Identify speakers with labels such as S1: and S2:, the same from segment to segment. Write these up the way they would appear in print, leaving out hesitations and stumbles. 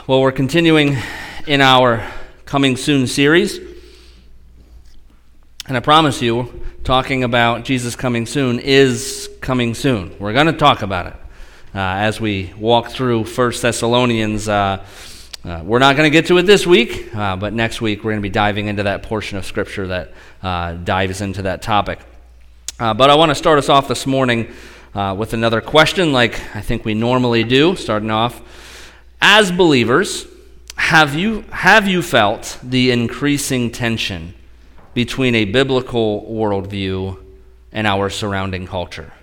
S1: Well, we're continuing in our Coming Soon series, and I promise you, talking about Jesus coming soon is coming soon. We're going to talk about it as we walk through 1 Thessalonians. We're not going to get to it this week, but next week we're going to be diving into that portion of Scripture that dives into that topic. But I want to start us off this morning with another question, like I think we normally do, starting off. As believers, have you felt the increasing tension between a biblical worldview and our surrounding culture?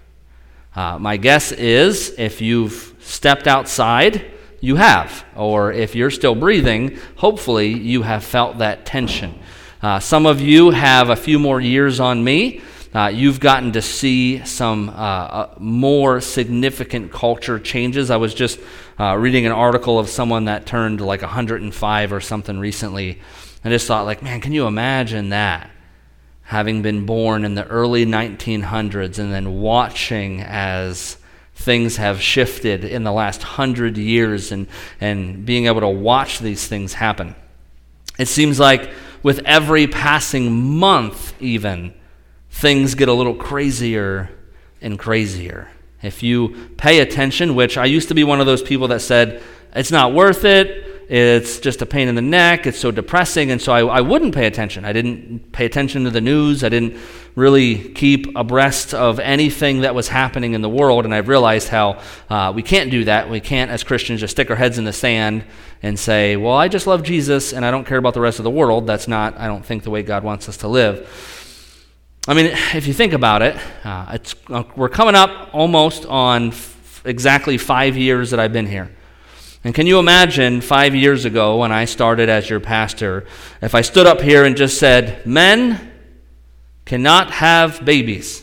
S1: My guess is if you've stepped outside, you have. Or if you're still breathing, hopefully you have felt that tension. Some of you have a few more years on me. You've gotten to see some more significant culture changes. I was just reading an article of someone that turned like 105 or something recently. I just thought, like, man, can you imagine that? Having been born in the early 1900s and then watching as things have shifted in the last 100 years and being able to watch these things happen. It seems like with every passing month even, things get a little crazier and crazier. If you pay attention, which I used to be one of those people that said, it's not worth it, it's just a pain in the neck, it's so depressing, and so I wouldn't pay attention. I didn't pay attention to the news, I didn't really keep abreast of anything that was happening in the world, and I've realized how we can't do that. We can't, as Christians, just stick our heads in the sand and say, well, I just love Jesus, and I don't care about the rest of the world. That's not, I don't think, the way God wants us to live. I mean, if you think about it, we're coming up almost on exactly 5 years that I've been here. And can you imagine 5 years ago when I started as your pastor, if I stood up here and just said, men cannot have babies?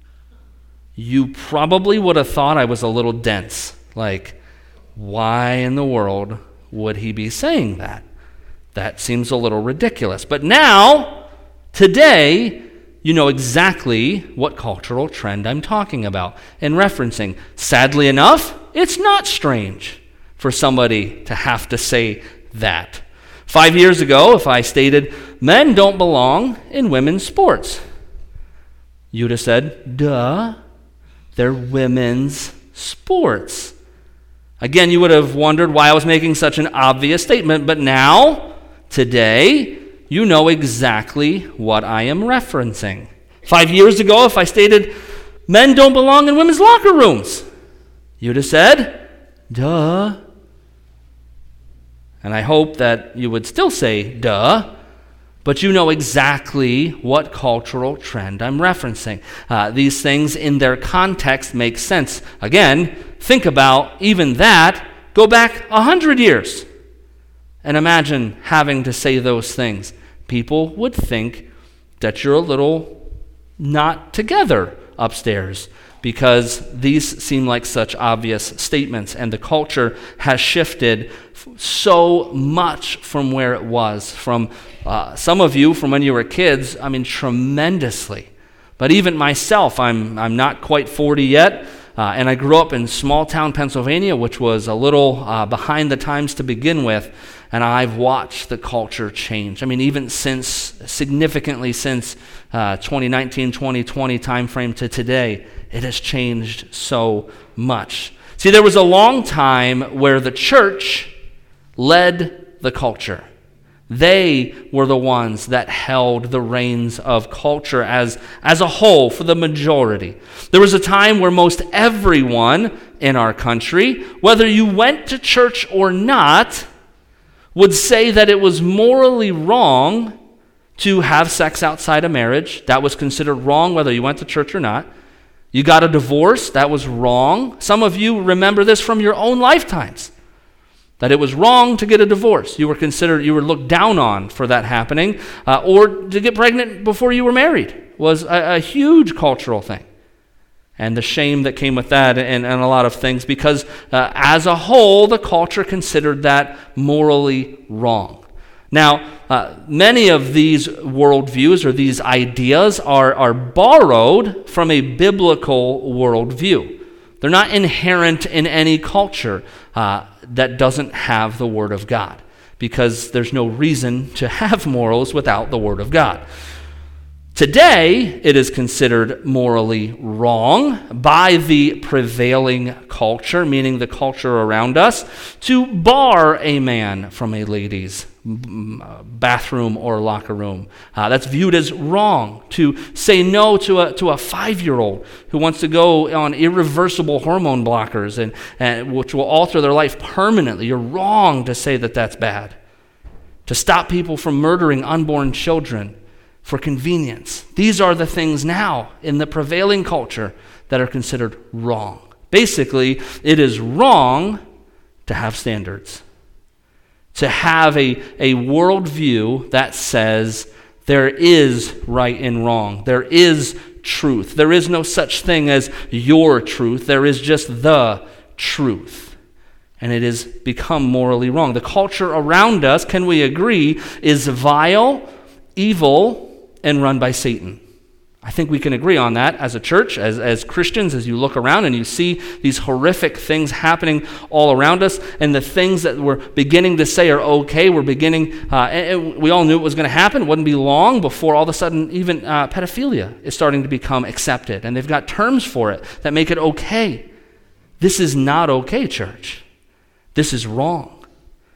S1: You probably would have thought I was a little dense. Like, why in the world would he be saying that? That seems a little ridiculous. But now, today, you know exactly what cultural trend I'm talking about and referencing. Sadly enough, it's not strange for somebody to have to say that. 5 years ago, if I stated, men don't belong in women's sports, you'd have said, duh, they're women's sports. Again, you would have wondered why I was making such an obvious statement, but now, today, you know exactly what I am referencing. 5 years ago, if I stated, men don't belong in women's locker rooms, you'd have said, duh. And I hope that you would still say, duh, but you know exactly what cultural trend I'm referencing. These things in their context make sense. Again, think about even that, go back 100 years, and imagine having to say those things. People would think that you're a little not together upstairs because these seem like such obvious statements, and the culture has shifted so much from where it was. From some of you, from when you were kids, I mean, tremendously. But even myself, I'm not quite 40 yet, and I grew up in small-town Pennsylvania, which was a little behind the times to begin with, and I've watched the culture change. I mean, even significantly since 2019, 2020 timeframe to today, it has changed so much. See, there was a long time where the church led the culture. They were the ones that held the reins of culture as a whole for the majority. There was a time where most everyone in our country, whether you went to church or not, would say that it was morally wrong to have sex outside of marriage. That was considered wrong whether you went to church or not. You got a divorce, that was wrong. Some of you remember this from your own lifetimes, that it was wrong to get a divorce. You were looked down on for that happening, or to get pregnant before you were married was a huge cultural thing. And the shame that came with that and a lot of things, because as a whole, the culture considered that morally wrong. Now, many of these worldviews or these ideas are borrowed from a biblical worldview. They're not inherent in any culture that doesn't have the Word of God, because there's no reason to have morals without the Word of God. Today, it is considered morally wrong by the prevailing culture, meaning the culture around us, to bar a man from a lady's bathroom or locker room. That's viewed as wrong. To say no to a 5-year-old who wants to go on irreversible hormone blockers and which will alter their life permanently. You're wrong to say that that's bad. To stop people from murdering unborn children for convenience. These are the things now in the prevailing culture that are considered wrong. Basically, it is wrong to have standards, to have a worldview that says there is right and wrong, there is truth. There is no such thing as your truth, there is just the truth. And it has become morally wrong. The culture around us, can we agree, is vile, evil, and run by Satan. I think we can agree on that as a church, as Christians, as you look around and you see these horrific things happening all around us, and the things that we're beginning to say are okay, we're beginning, and we all knew it was going to happen. It wouldn't be long before all of a sudden even pedophilia is starting to become accepted, and they've got terms for it that make it okay. This is not okay, church. This is wrong.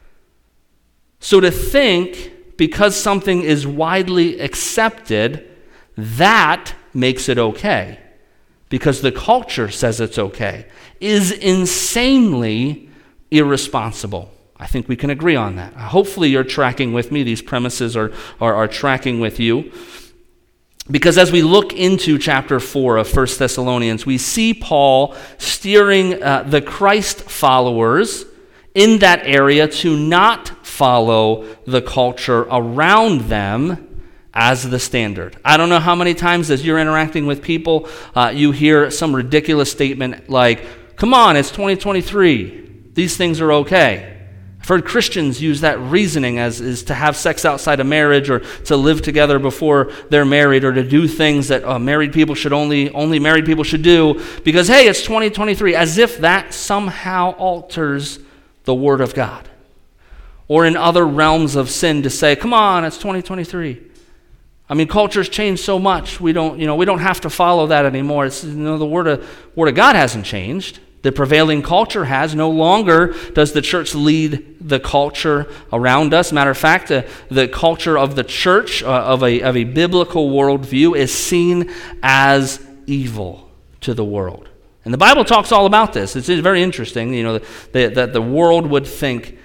S1: So to think, because something is widely accepted, that makes it okay, because the culture says it's okay, is insanely irresponsible. I think we can agree on that. Hopefully you're tracking with me. These premises are tracking with you. Because as we look into chapter 4 of 1 Thessalonians, we see Paul steering the Christ followers in that area to not follow the culture around them as the standard. I don't know how many times as you're interacting with people, you hear some ridiculous statement like, come on, it's 2023. These things are okay. I've heard Christians use that reasoning as is to have sex outside of marriage, or to live together before they're married, or to do things that married people should only married people should do because, hey, it's 2023, as if that somehow alters the Word of God. Or in other realms of sin to say, come on, it's 2023. I mean, culture's changed so much. We don't have to follow that anymore. It's, the Word of God hasn't changed. The prevailing culture has. No longer does the church lead the culture around us. Matter of fact, the culture of the church, of a biblical worldview, is seen as evil to the world. And the Bible talks all about this. It's very interesting, that the world would think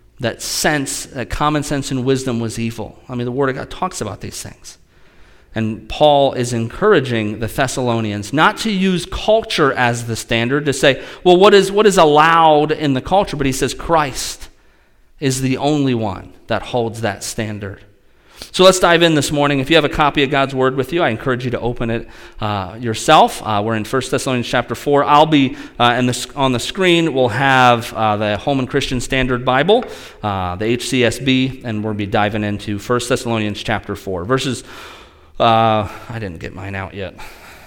S1: that common sense and wisdom was evil. I mean, the Word of God talks about these things. And Paul is encouraging the Thessalonians not to use culture as the standard, to say, well, what is allowed in the culture? But he says Christ is the only one that holds that standard. So let's dive in this morning. If you have a copy of God's Word with you, I encourage you to open it yourself. We're in 1 Thessalonians chapter 4. I'll be, on the screen, we'll have the Holman Christian Standard Bible, the HCSB, and we'll be diving into 1 Thessalonians chapter 4. Verses, I didn't get mine out yet.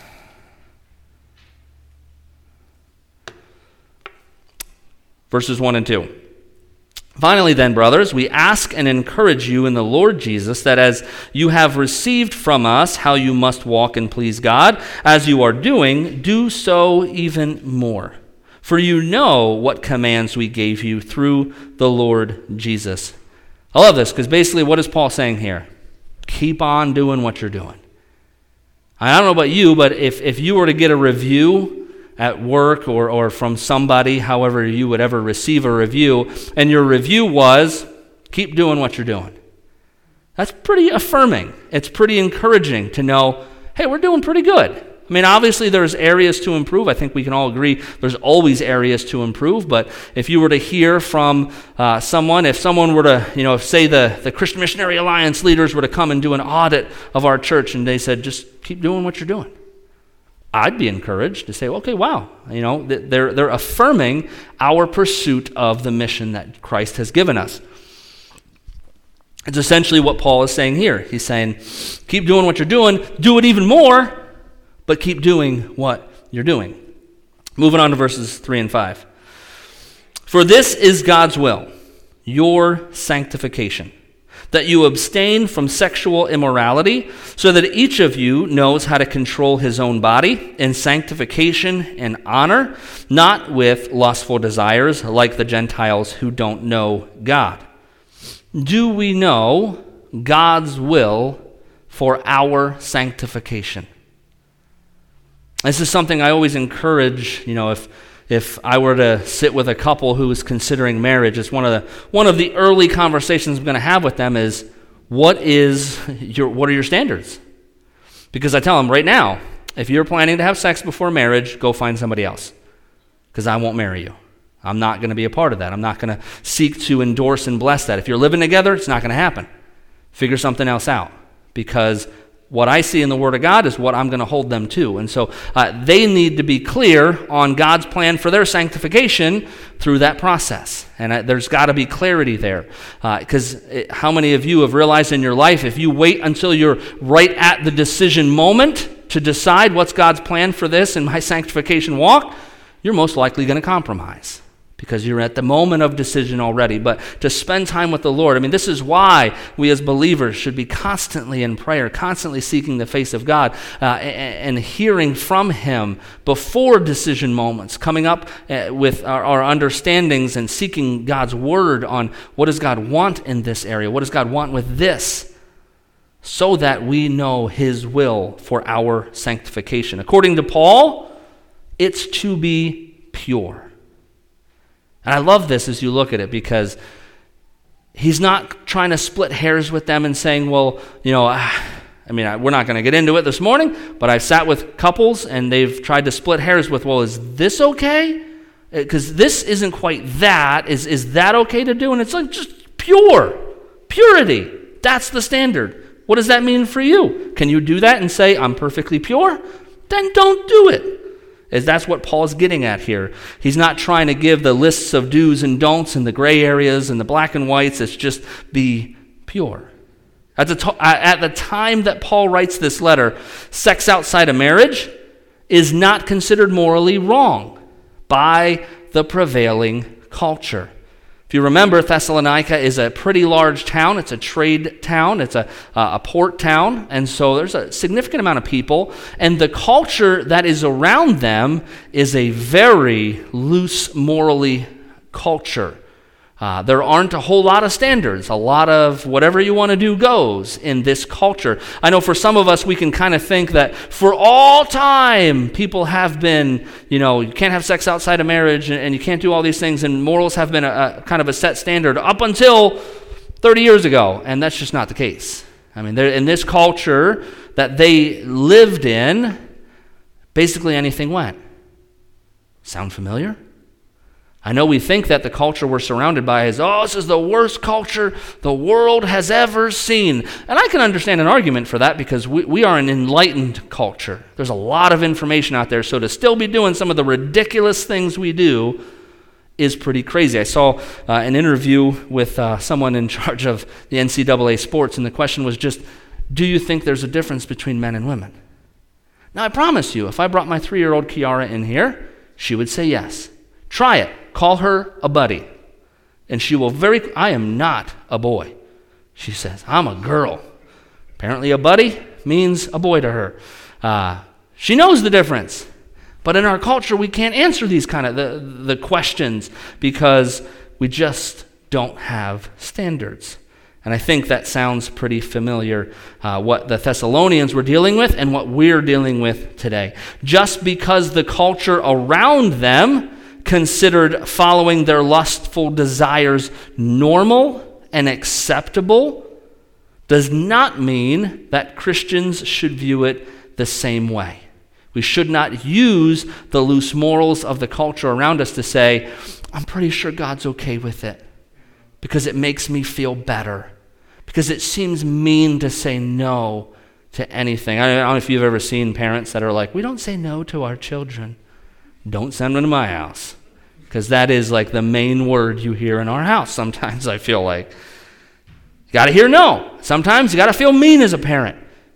S1: Verses 1 and 2. Finally then, brothers, we ask and encourage you in the Lord Jesus that as you have received from us how you must walk and please God, as you are doing, do so even more. For you know what commands we gave you through the Lord Jesus. I love this, because basically what is Paul saying here? Keep on doing what you're doing. I don't know about you, but if you were to get a review at work or from somebody, however you would ever receive a review, and your review was, keep doing what you're doing. That's pretty affirming. It's pretty encouraging to know, hey, we're doing pretty good. I mean, obviously there's areas to improve. I think we can all agree there's always areas to improve, but if you were to hear from someone, if someone were to, if say the Christian Missionary Alliance leaders were to come and do an audit of our church and they said, just keep doing what you're doing, I'd be encouraged to say, okay, wow, they're affirming our pursuit of the mission that Christ has given us. It's essentially what Paul is saying here. He's saying, keep doing what you're doing, do it even more, but keep doing what you're doing. Moving on to verses 3 and 5. For this is God's will, your sanctification, that you abstain from sexual immorality, so that each of you knows how to control his own body in sanctification and honor, not with lustful desires like the Gentiles who don't know God. Do we know God's will for our sanctification? This is something I always encourage, if I were to sit with a couple who is considering marriage, it's one of the early conversations I'm going to have with them is, what are your standards? Because I tell them right now, if you're planning to have sex before marriage, go find somebody else, because I won't marry you. I'm not going to be a part of that. I'm not going to seek to endorse and bless that. If you're living together, it's not going to happen. Figure something else out, because what I see in the Word of God is what I'm going to hold them to. And so they need to be clear on God's plan for their sanctification through that process. And there's got to be clarity there. Because how many of you have realized in your life, if you wait until you're right at the decision moment to decide what's God's plan for this and my sanctification walk, you're most likely going to compromise, because you're at the moment of decision already. But to spend time with the Lord, this is why we as believers should be constantly in prayer, constantly seeking the face of God, and hearing from Him before decision moments, coming up with our understandings and seeking God's word on what does God want in this area, what does God want with this, so that we know His will for our sanctification. According to Paul, it's to be pure. And I love this as you look at it, because he's not trying to split hairs with them and saying, well, we're not going to get into it this morning, but I've sat with couples and they've tried to split hairs with, well, is this okay? Because this isn't quite that. Is that okay to do? And it's like just purity. That's the standard. What does that mean for you? Can you do that and say, I'm perfectly pure? Then don't do it. That's what Paul's getting at here. He's not trying to give the lists of do's and don'ts and the gray areas and the black and whites. It's just be pure. At the time that Paul writes this letter, sex outside of marriage is not considered morally wrong by the prevailing culture. If you remember, Thessalonica is a pretty large town. It's a trade town. It's a port town. And so there's a significant amount of people. And the culture that is around them is a very loose morally culture. There aren't a whole lot of standards. A lot of whatever you want to do goes in this culture. I know for some of us, we can kind of think that for all time, people have been, you can't have sex outside of marriage and you can't do all these things, and morals have been a kind of a set standard up until 30 years ago, and that's just not the case. In this culture that they lived in, basically anything went. Sound familiar? I know we think that the culture we're surrounded by is, this is the worst culture the world has ever seen. And I can understand an argument for that, because we are an enlightened culture. There's a lot of information out there, so to still be doing some of the ridiculous things we do is pretty crazy. I saw an interview with someone in charge of the NCAA sports, and the question was just, do you think there's a difference between men and women? Now, I promise you, if I brought my 3-year-old Kiara in here, she would say yes. Try it. Call her a buddy. And she will I am not a boy. She says, I'm a girl. Apparently a buddy means a boy to her. She knows the difference. But in our culture, we can't answer these kind of the questions, because we just don't have standards. And I think that sounds pretty familiar, what the Thessalonians were dealing with and what we're dealing with today. Just because the culture around them considered following their lustful desires normal and acceptable does not mean that Christians should view it the same way. We should not use the loose morals of the culture around us to say, I'm pretty sure God's okay with it because it makes me feel better, because it seems mean to say no to anything. I don't know if you've ever seen parents that are like, we don't say no to our children. Don't send them to my house. Because that is like the main word you hear in our house sometimes, I feel like. You got to hear no. Sometimes you got to feel mean as a parent.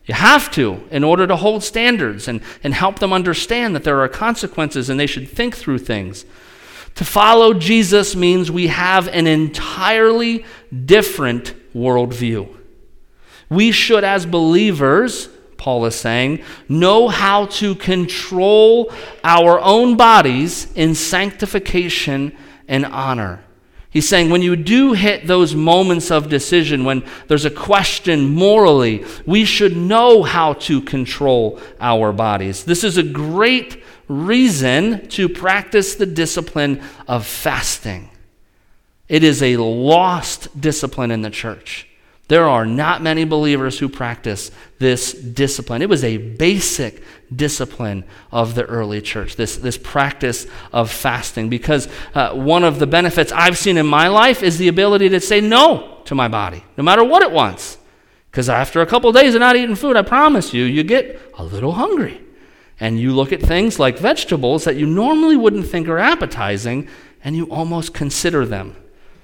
S1: You have to in order to hold standards and help them understand that there are consequences and they should think through things. To follow Jesus means we have an entirely different worldview. We should, as believers, Paul is saying, know how to control our own bodies in sanctification and honor. He's saying when you do hit those moments of decision, when there's a question morally, we should know how to control our bodies. This is a great reason to practice the discipline of fasting. It is a lost discipline in the church. There are not many believers who practice this discipline. It was a basic discipline of the early church, this practice of fasting, because one of the benefits I've seen in my life is the ability to say no to my body, no matter what it wants. Because after a couple of days of not eating food, I promise you get a little hungry. And you look at things like vegetables that you normally wouldn't think are appetizing, and you almost consider them.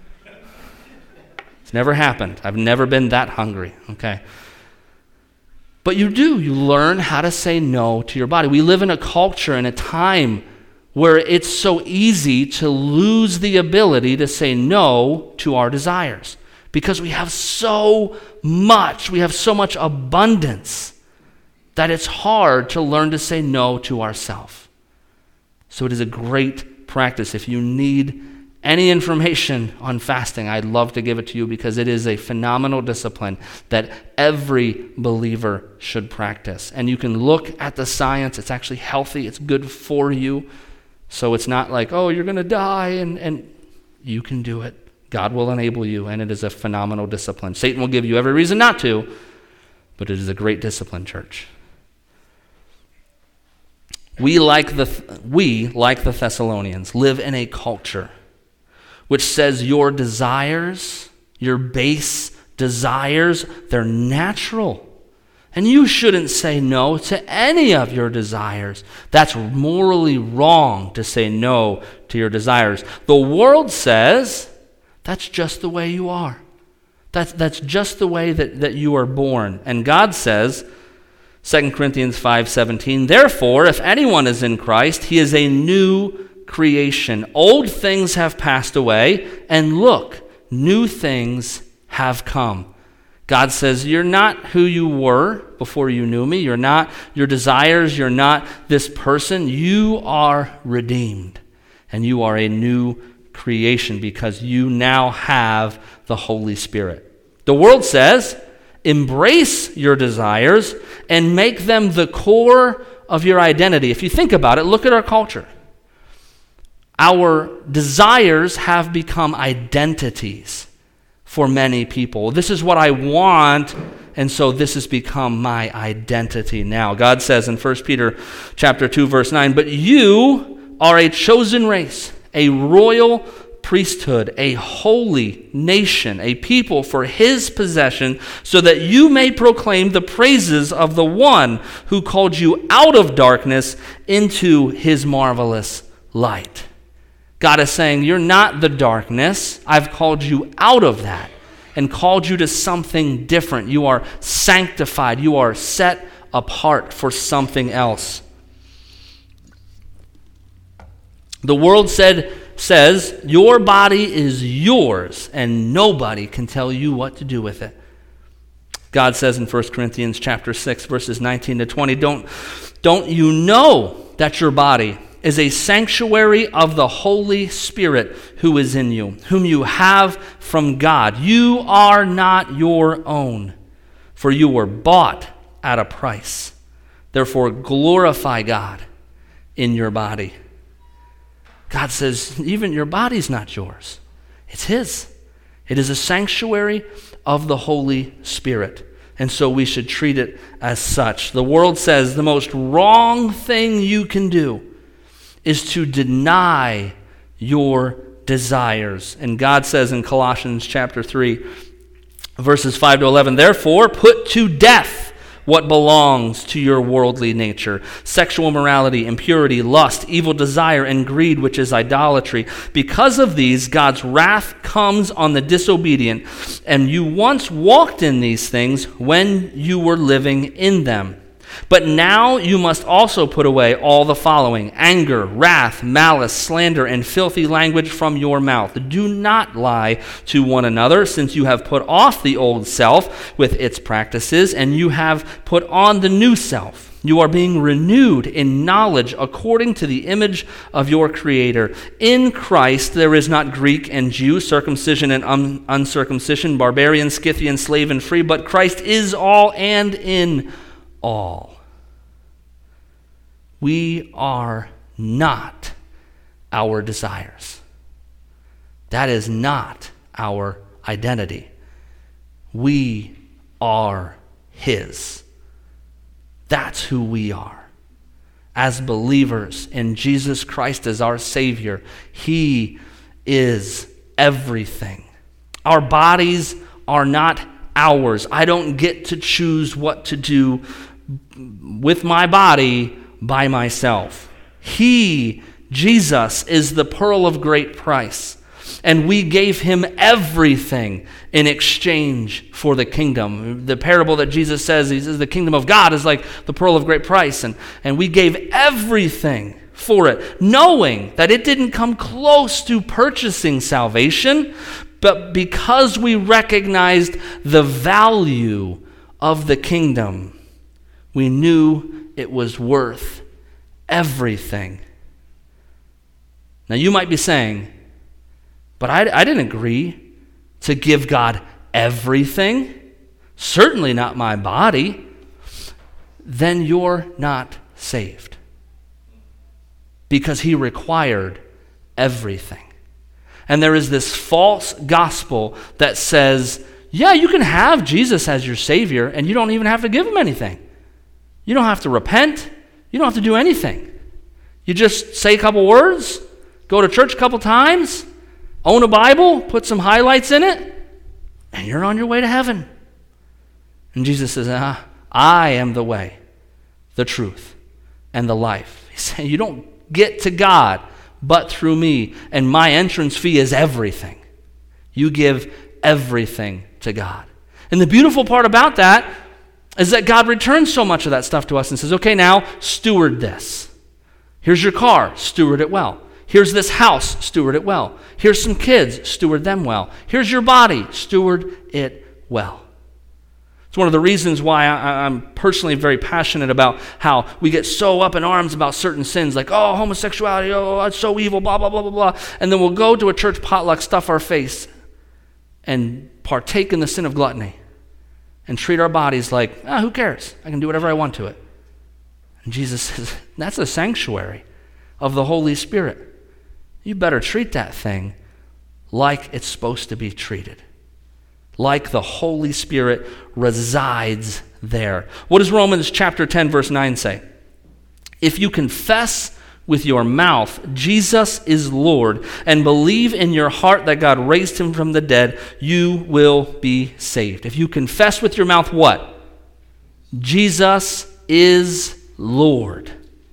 S1: It's never happened. I've never been that hungry, okay? But you learn how to say no to your body. We live in a culture and a time where it's so easy to lose the ability to say no to our desires because we have so much abundance that it's hard to learn to say no to ourselves. So it is a great practice. If you need any information on fasting, I'd love to give it to you because it is a phenomenal discipline that every believer should practice. And you can look at the science. It's actually healthy. It's good for you. So it's not like, oh, you're going to die, and you can do it. God will enable you, and it is a phenomenal discipline. Satan will give you every reason not to, but it is a great discipline, church. We, like the Thessalonians, live in a culture which says your desires, your base desires, they're natural. And you shouldn't say no to any of your desires. That's morally wrong to say no to your desires. The world says that's just the way you are. That's just the way that you are born. And God says, 2 Corinthians 5:17, therefore, if anyone is in Christ, he is a new creation. Old things have passed away, and look, new things have come. God says, you're not who you were before you knew me. You're not your desires. You're not this person. You are redeemed, and you are a new creation because you now have the Holy Spirit. The world says, embrace your desires and make them the core of your identity. If you think about it, look at our culture. Our desires have become identities for many people. This is what I want, and so this has become my identity now. God says in 1 Peter chapter 2, verse 9, but you are a chosen race, a royal priesthood, a holy nation, a people for his possession, so that you may proclaim the praises of the one who called you out of darkness into his marvelous light. God is saying, you're not the darkness. I've called you out of that and called you to something different. You are sanctified. You are set apart for something else. The world says, your body is yours and nobody can tell you what to do with it. God says in 1 Corinthians chapter 6, verses 19 to 20, don't you know that your body is a sanctuary of the Holy Spirit who is in you, whom you have from God. You are not your own, for you were bought at a price. Therefore, glorify God in your body. God says, even your body's not yours. It's his. It is a sanctuary of the Holy Spirit. And so we should treat it as such. The world says the most wrong thing you can do is to deny your desires. And God says in Colossians chapter 3, verses 5 to 11, therefore put to death what belongs to your worldly nature: sexual immorality, impurity, lust, evil desire, and greed, which is idolatry. Because of these, God's wrath comes on the disobedient, and you once walked in these things when you were living in them. But now you must also put away all the following: anger, wrath, malice, slander, and filthy language from your mouth. Do not lie to one another, since you have put off the old self with its practices, and you have put on the new self. You are being renewed in knowledge according to the image of your Creator. In Christ there is not Greek and Jew, circumcision and uncircumcision, barbarian, Scythian, slave and free, but Christ is all and in all. We are not our desires. That is not our identity. We are His. That's who we are. As believers in Jesus Christ as our Savior, He is everything. Our bodies are not ours. I don't get to choose what to do with my body by myself. He, Jesus, is the pearl of great price, and we gave Him everything in exchange for the kingdom. The parable that Jesus says, He says the kingdom of God is like the pearl of great price, and we gave everything for it, knowing that it didn't come close to purchasing salvation, but because we recognized the value of the kingdom, we knew it was worth everything. Now you might be saying, but I didn't agree to give God everything, certainly not my body. Then you're not saved, because He required everything. And there is this false gospel that says, yeah, you can have Jesus as your Savior, and you don't even have to give Him anything. You don't have to repent. You don't have to do anything. You just say a couple words, go to church a couple times, own a Bible, put some highlights in it, and you're on your way to heaven. And Jesus says, I am the way, the truth, and the life. He's saying you don't get to God but through me, and my entrance fee is everything. You give everything to God. And the beautiful part about that is that God returns so much of that stuff to us and says, okay, now steward this. Here's your car, steward it well. Here's this house, steward it well. Here's some kids, steward them well. Here's your body, steward it well. It's one of the reasons why I'm personally very passionate about how we get so up in arms about certain sins, like, oh, homosexuality, oh, it's so evil, blah, blah, blah, blah, blah. And then we'll go to a church potluck, stuff our face, and partake in the sin of gluttony, and treat our bodies like, who cares? I can do whatever I want to it. And Jesus says, that's a sanctuary of the Holy Spirit. You better treat that thing like it's supposed to be treated. Like the Holy Spirit resides there. What does Romans chapter 10, verse 9 say? If you confess with your mouth Jesus is Lord and believe in your heart that God raised Him from the dead, you will be saved. If you confess with your mouth what? Jesus is Lord.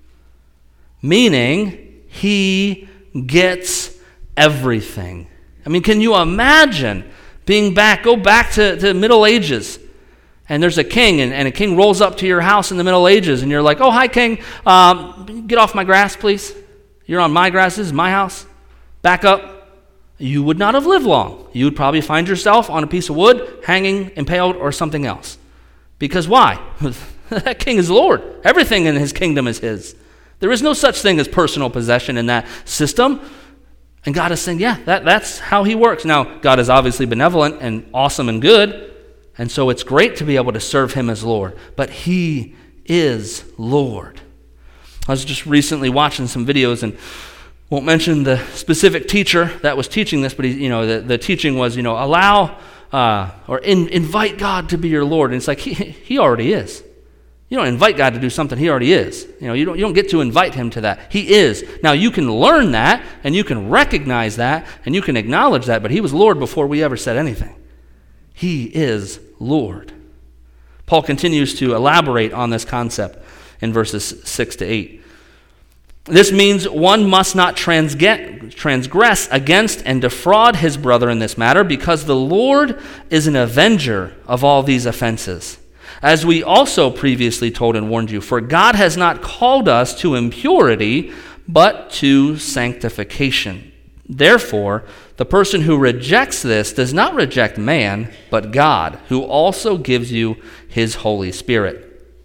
S1: Meaning He gets everything. I mean, can you imagine go back to the Middle Ages, and there's a king, and a king rolls up to your house in the Middle Ages, and you're like, oh, hi, king, get off my grass, please. You're on my grass, this is my house. Back up. You would not have lived long. You would probably find yourself on a piece of wood, hanging, impaled, or something else. Because why? That king is Lord. Everything in his kingdom is his. There is no such thing as personal possession in that system. And God is saying, yeah, that's how He works. Now, God is obviously benevolent and awesome and good, and so it's great to be able to serve Him as Lord. But He is Lord. I was just recently watching some videos, and won't mention the specific teacher that was teaching this, but the teaching was, allow or invite God to be your Lord. And it's like He already is. You don't invite God to do something He already is. You don't get to invite Him to that. He is. Now you can learn that, and you can recognize that, and you can acknowledge that, but He was Lord before we ever said anything. He is Lord. Paul continues to elaborate on this concept in verses 6 to 8. This means one must not transgress against and defraud his brother in this matter, because the Lord is an avenger of all these offenses. As we also previously told and warned you, for God has not called us to impurity, but to sanctification. Therefore, the person who rejects this does not reject man, but God, who also gives you his Holy Spirit.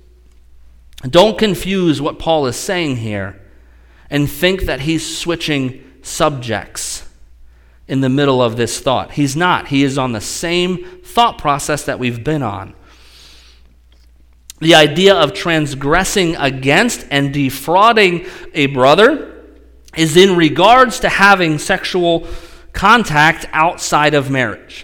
S1: Don't confuse what Paul is saying here and think that he's switching subjects in the middle of this thought. He's not. He is on the same thought process that we've been on. The idea of transgressing against and defrauding a brother is in regards to having sexual contact outside of marriage.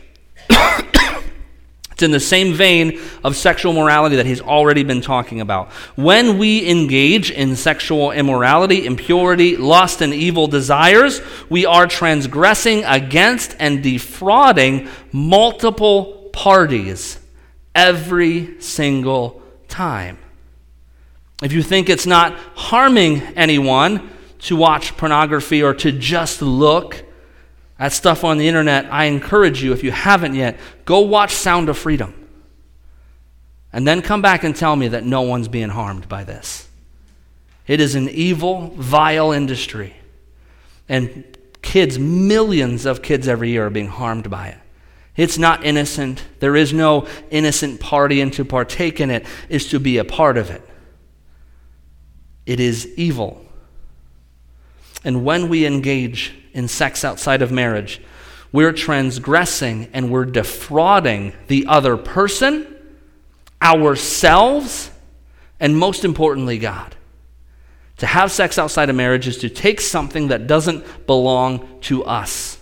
S1: It's in the same vein of sexual morality that he's already been talking about. When we engage in sexual immorality, impurity, lust, and evil desires, we are transgressing against and defrauding multiple parties every single time. If you think it's not harming anyone to watch pornography or to just look at stuff on the internet, I encourage you, if you haven't yet, go watch Sound of Freedom. And then come back and tell me that no one's being harmed by this. It is an evil, vile industry. And kids, millions of kids every year are being harmed by it. It's not innocent. There is no innocent party, and to partake in it is to be a part of it. It is evil. And when we engage in sex outside of marriage, we're transgressing and we're defrauding the other person, ourselves, and most importantly, God. To have sex outside of marriage is to take something that doesn't belong to us.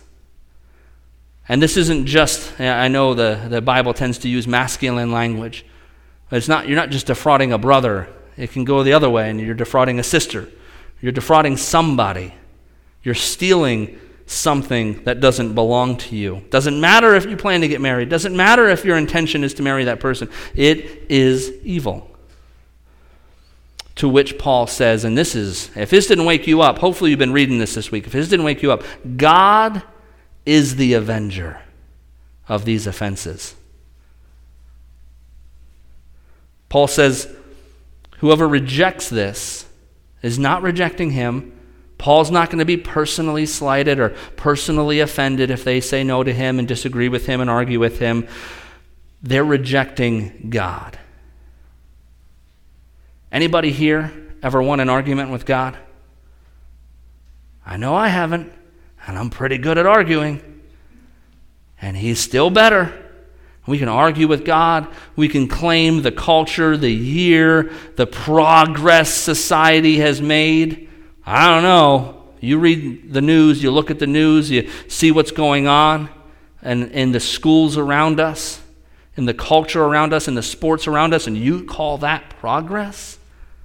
S1: And this isn't just, I know the Bible tends to use masculine language, but you're not just defrauding a brother. It can go the other way, and you're defrauding a sister. You're defrauding somebody. You're stealing something that doesn't belong to you. Doesn't matter if you plan to get married. Doesn't matter if your intention is to marry that person. It is evil. To which Paul says, and this is, if this didn't wake you up, hopefully you've been reading this week. If this didn't wake you up, God is the avenger of these offenses. Paul says, whoever rejects this is not rejecting him. Paul's not going to be personally slighted or personally offended if they say no to him and disagree with him and argue with him. They're rejecting God. Anybody here ever won an argument with God? I know I haven't, and I'm pretty good at arguing. And he's still better. We can argue with God. We can claim the culture, the year, the progress society has made. I don't know. You read the news, you look at the news, you see what's going on in the schools around us, in the culture around us, in the sports around us, and you call that progress?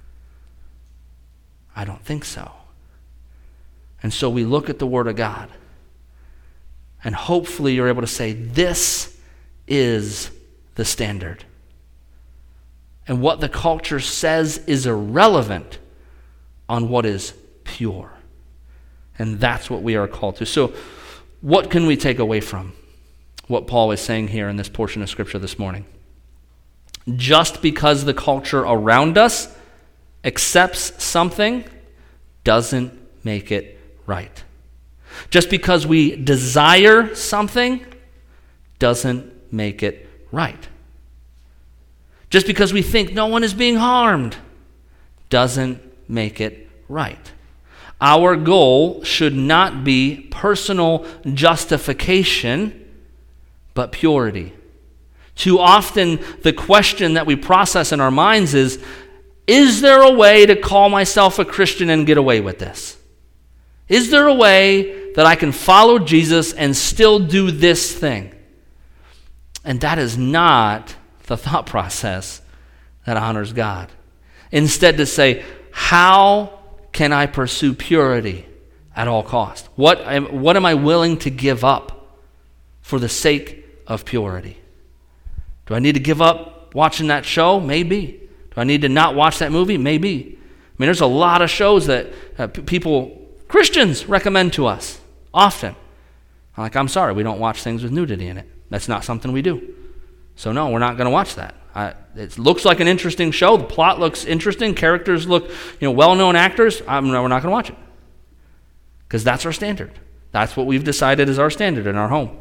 S1: I don't think so. And so we look at the Word of God, and hopefully you're able to say, this is the standard. And what the culture says is irrelevant on what is pure. And that's what we are called to. So what can we take away from what Paul is saying here in this portion of Scripture this morning? Just because the culture around us accepts something doesn't make it right. Just because we desire something doesn't make it right. Just because we think no one is being harmed doesn't make it right. Our goal should not be personal justification, but purity. Too often, the question that we process in our minds is there a way to call myself a Christian and get away with this? Is there a way that I can follow Jesus and still do this thing? And that is not the thought process that honors God. Instead, to say, how can I pursue purity at all cost? What am I willing to give up for the sake of purity? Do I need to give up watching that show? Maybe. Do I need to not watch that movie? Maybe. I mean, there's a lot of shows that Christians recommend to us often. I'm sorry, we don't watch things with nudity in it. That's not something we do. So no, we're not going to watch that. It looks like an interesting show. The plot looks interesting. Characters look, well-known actors. We're not going to watch it. Because that's our standard. That's what we've decided is our standard in our home.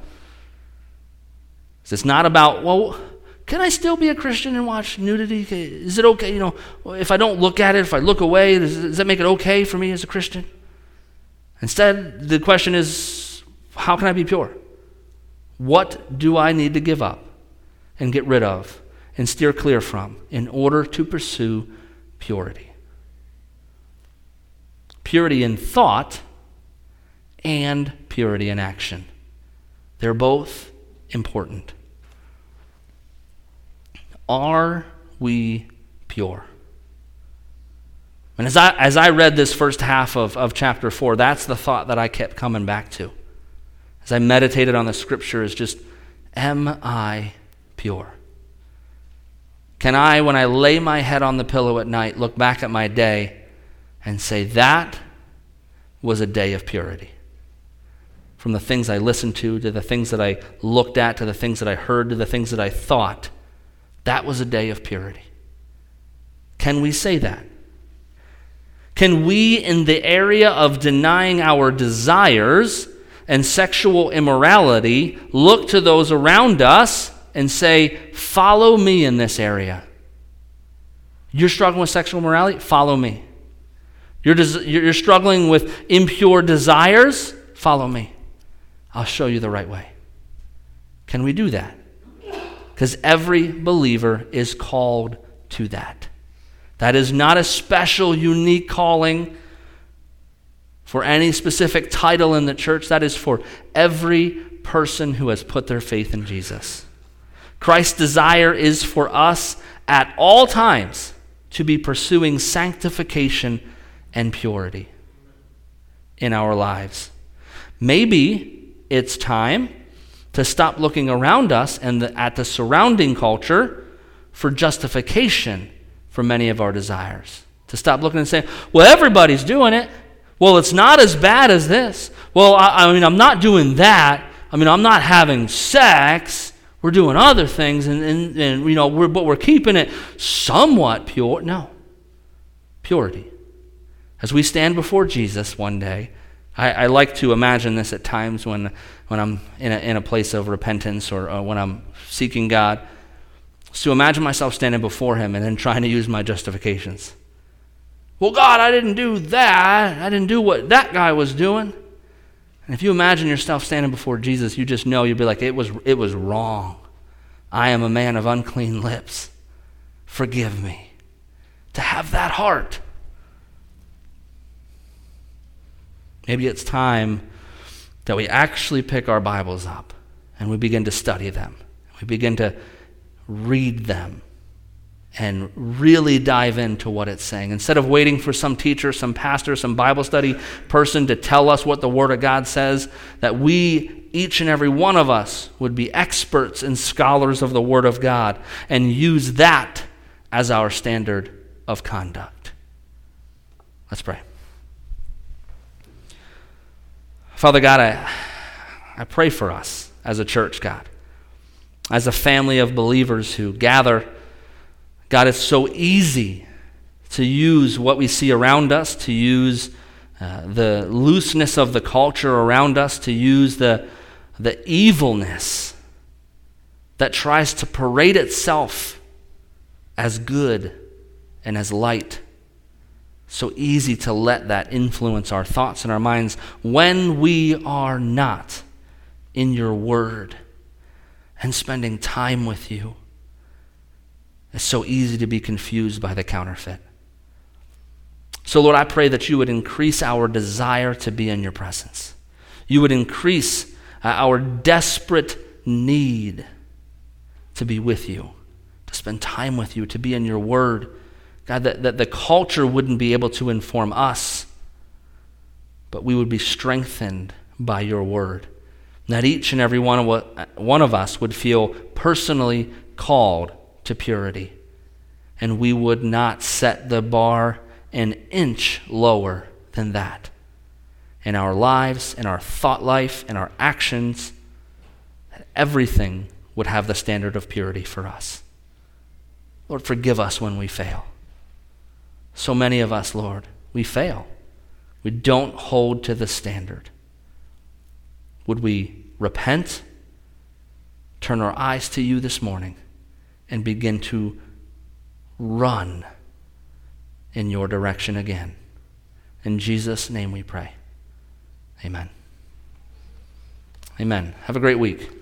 S1: It's not about, can I still be a Christian and watch nudity? Is it okay, if I don't look at it, if I look away, does that make it okay for me as a Christian? Instead, the question is, how can I be pure? What do I need to give up and get rid of and steer clear from in order to pursue purity? Purity in thought and purity in action. They're both important. Are we pure? And as I read this first half of chapter 4, that's the thought that I kept coming back to. As I meditated on the scripture, is just, am I pure? Can I, when I lay my head on the pillow at night, look back at my day and say, that was a day of purity? From the things I listened to the things that I looked at, to the things that I heard, to the things that I thought, that was a day of purity. Can we say that? Can we, in the area of denying our desires and sexual immorality, look to those around us and say, follow me in this area? You're struggling with sexual immorality? Follow me. You're struggling with impure desires? Follow me. I'll show you the right way. Can we do that? Because every believer is called to that. That is not a special, unique calling for any specific title in the church. That is for every person who has put their faith in Jesus. Christ's desire is for us at all times to be pursuing sanctification and purity in our lives. Maybe it's time to stop looking around us and at the surrounding culture for justification for many of our desires. To stop looking and saying, well, everybody's doing it. Well, it's not as bad as this. Well, I'm not doing that. I'm not having sex. We're doing other things, but we're keeping it somewhat pure. No. Purity. As we stand before Jesus one day, I like to imagine this at times when I'm in a place of repentance or when I'm seeking God, is to imagine myself standing before him and then trying to use my justifications. Well, God, I didn't do that. I didn't do what that guy was doing. And if you imagine yourself standing before Jesus, you just know, you'll be like, it was wrong. I am a man of unclean lips. Forgive me. To have that heart. Maybe it's time that we actually pick our Bibles up and we begin to study them. We begin to read them and really dive into what it's saying. Instead of waiting for some teacher, some pastor, some Bible study person to tell us what the Word of God says, that we, each and every one of us, would be experts and scholars of the Word of God and use that as our standard of conduct. Let's pray. Father God, I pray for us as a church, God, as a family of believers who gather. God, it's so easy to use what we see around us, to use the looseness of the culture around us, to use the evilness that tries to parade itself as good and as light. So easy to let that influence our thoughts and our minds when we are not in your word and spending time with you. It's so easy to be confused by the counterfeit. So Lord, I pray that you would increase our desire to be in your presence. You would increase our desperate need to be with you, to spend time with you, to be in your word. God, that the culture wouldn't be able to inform us, but we would be strengthened by your word. That each and every one of us would feel personally called to purity, and we would not set the bar an inch lower than that in our lives, in our thought life, in our actions. Everything would have the standard of purity for us. Lord, forgive us when we fail. So many of us, Lord, we fail. We don't hold to the standard. Would we repent, turn our eyes to you this morning, and begin to run in your direction again? In Jesus' name we pray. Amen. Amen. Have a great week.